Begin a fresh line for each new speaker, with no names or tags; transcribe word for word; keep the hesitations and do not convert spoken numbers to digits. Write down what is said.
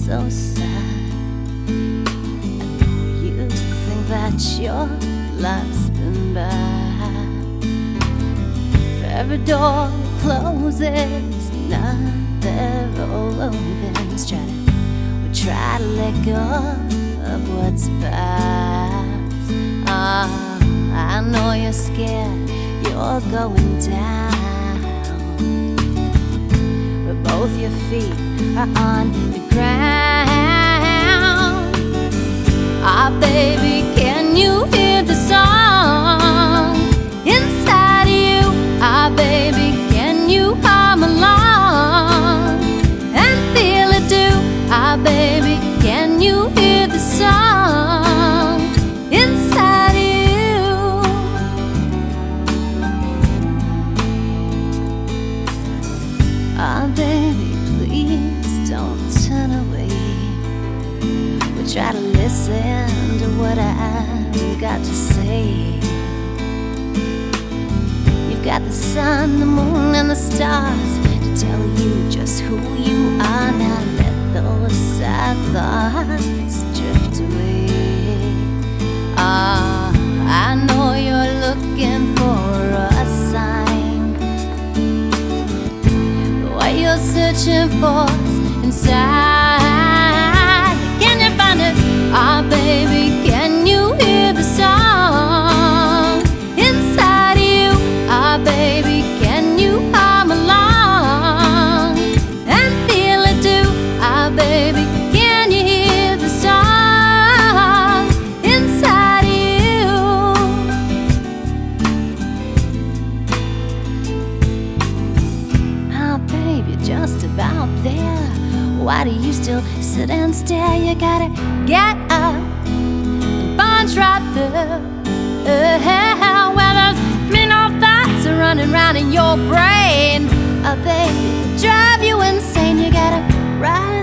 so sad. I know you think that your life's been bad. For every door that closes, another opens. Try to, we try to let go of what's past. Ah, I know you're scared, you're going down, but both your feet are on the ground. Ah, baby, can you hear the song inside of you? Ah, baby, can you hum along and feel it too? Ah, baby, can you hear the song inside of you? Ah, baby, please don't turn away. We try to listen to what I've got to say. You've got the sun, the moon, and the stars to tell you just who you are. Now let those sad thoughts drift away. Ah, I know you're looking for a sign, but what you're searching for's inside. Can you find it? Ah, baby, can you hear the song inside of you? Ah, baby, can you hum along and feel it too? Ah, baby, can you hear the song inside of you? Ah, baby, just about there. Why do you still sit and stare? You gotta get up, the bond's right there. Uh, well, those mental thoughts are running round in your brain. Oh, baby, drive you insane. You gotta rise